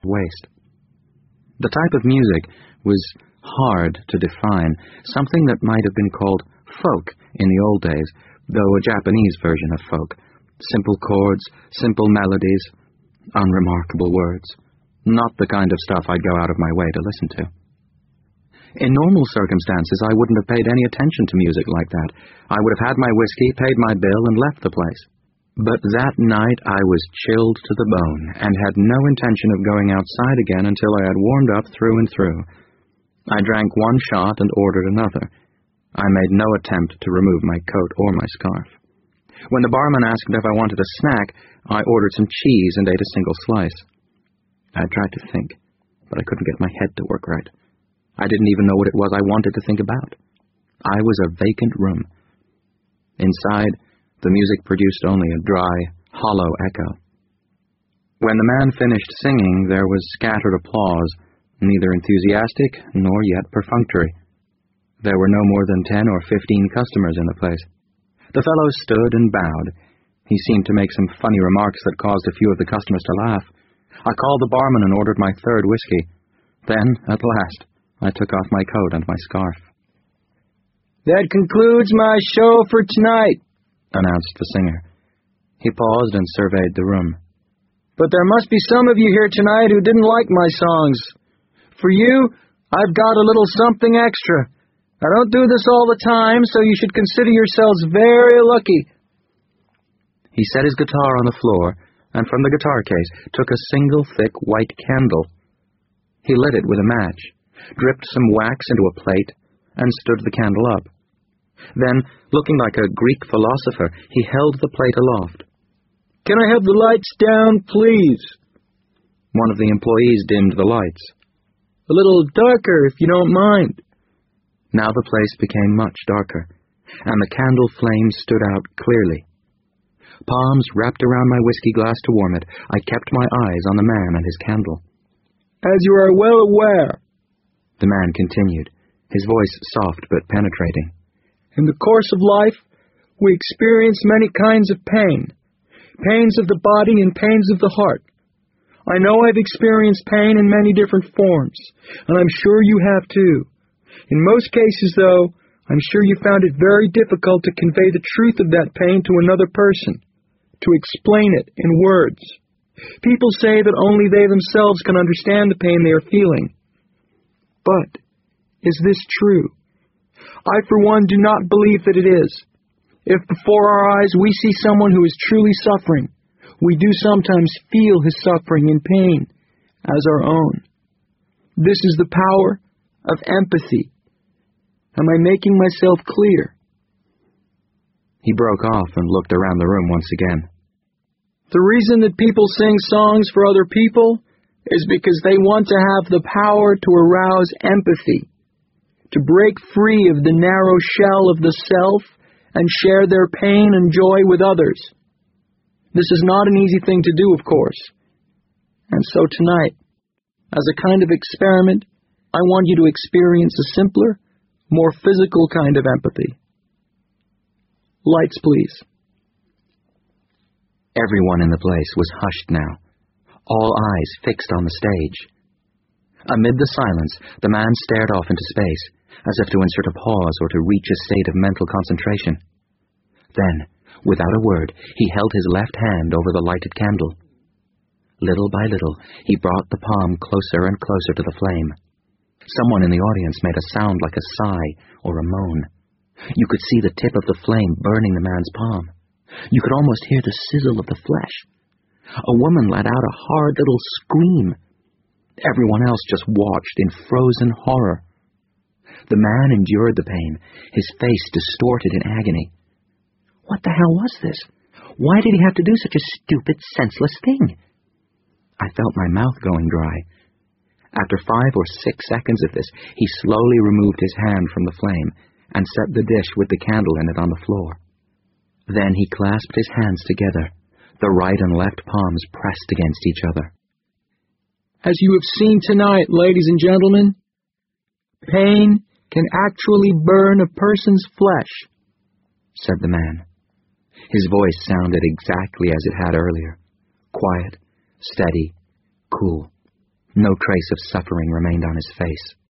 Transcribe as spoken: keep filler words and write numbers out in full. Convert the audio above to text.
waist. The type of music was hard to define, something that might have been called folk in the old days, though a Japanese version of folk. Simple chords, simple melodies, unremarkable words. Not the kind of stuff I'd go out of my way to listen to. In normal circumstances, I wouldn't have paid any attention to music like that. I would have had my whiskey, paid my bill, and left the place. But that night I was chilled to the bone, and had no intention of going outside again until I had warmed up through and through. I drank one shot and ordered another. I made no attempt to remove my coat or my scarf. When the barman asked if I wanted a snack, I ordered some cheese and ate a single slice. I tried to think, but I couldn't get my head to work right. I didn't even know what it was I wanted to think about. I was a vacant room. Inside, the music produced only a dry, hollow echo. When the man finished singing, there was scattered applause, neither enthusiastic nor yet perfunctory. There were no more than ten or fifteen customers in the place. The fellow stood and bowed. He seemed to make some funny remarks that caused a few of the customers to laugh. I called the barman and ordered my third whiskey. Then, at last, I took off my coat and my scarf. "That concludes my show for tonight," announced the singer. He paused and surveyed the room. "But there must be some of you here tonight who didn't like my songs. For you, I've got a little something extra. I don't do this all the time, so you should consider yourselves very lucky." He set his guitar on the floor, and from the guitar case took a single thick white candle. He lit it with a match, dripped some wax into a plate, and stood the candle up. Then, looking like a Greek philosopher, he held the plate aloft. "Can I have the lights down, please?" One of the employees dimmed the lights. "A little darker, if you don't mind." Now the place became much darker, and the candle flame stood out clearly. Palms wrapped around my whiskey glass to warm it, I kept my eyes on the man and his candle. "As you are well aware," the man continued, his voice soft but penetrating, "in the course of life, we experience many kinds of pain, pains of the body and pains of the heart. I know I've experienced pain in many different forms, and I'm sure you have too. In most cases, though, I'm sure you found it very difficult to convey the truth of that pain to another person, to explain it in words. People say that only they themselves can understand the pain they are feeling. But is this true? I, for one, do not believe that it is. If before our eyes we see someone who is truly suffering, we do sometimes feel his suffering and pain as our own. This is the power of empathy. Am I making myself clear?" He broke off and looked around the room once again. "The reason that people sing songs for other people is because they want to have the power to arouse empathy, to break free of the narrow shell of the self and share their pain and joy with others. This is not an easy thing to do, of course. And so tonight, as a kind of experiment, I want you to experience a simpler, more physical kind of empathy. Lights, please." Everyone in the place was hushed now, all eyes fixed on the stage. Amid the silence, the man stared off into space, as if to insert a pause or to reach a state of mental concentration. Then, without a word, he held his left hand over the lighted candle. Little by little, he brought the palm closer and closer to the flame. Someone in the audience made a sound like a sigh or a moan. You could see the tip of the flame burning the man's palm. You could almost hear the sizzle of the flesh. A woman let out a hard little scream. Everyone else just watched in frozen horror. The man endured the pain, his face distorted in agony. What the hell was this? Why did he have to do such a stupid, senseless thing? I felt my mouth going dry. After five or six seconds of this, he slowly removed his hand from the flame and set the dish with the candle in it on the floor. Then he clasped his hands together, the right and left palms pressed against each other. "As you have seen tonight, ladies and gentlemen, pain can actually burn a person's flesh," said the man. His voice sounded exactly as it had earlier, quiet, steady, cool. No trace of suffering remained on his face.